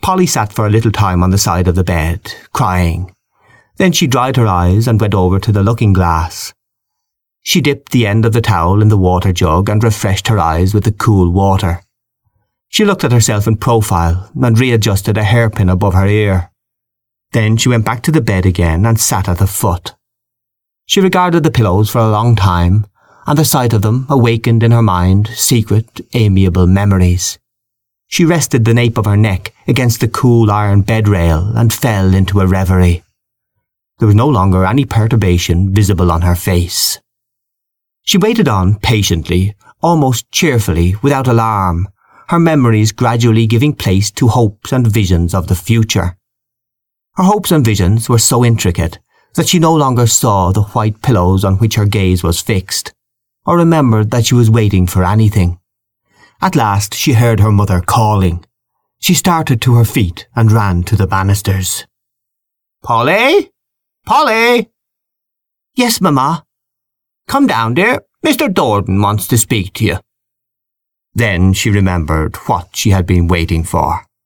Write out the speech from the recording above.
Polly sat for a little time on the side of the bed, crying. Then she dried her eyes and went over to the looking-glass. She dipped the end of the towel in the water jug and refreshed her eyes with the cool water. She looked at herself in profile and readjusted a hairpin above her ear. Then she went back to the bed again and sat at the foot. She regarded the pillows for a long time, and the sight of them awakened in her mind secret, amiable memories. She rested the nape of her neck against the cool iron bed rail and fell into a reverie. There was no longer any perturbation visible on her face. She waited on patiently, almost cheerfully, without alarm, her memories gradually giving place to hopes and visions of the future. Her hopes and visions were so intricate that she no longer saw the white pillows on which her gaze was fixed, or remembered that she was waiting for anything. At last she heard her mother calling. She started to her feet and ran to the banisters. "Polly? Polly!" "Yes, Mamma." "Come down, dear. Mr. Dorden wants to speak to you." Then she remembered what she had been waiting for.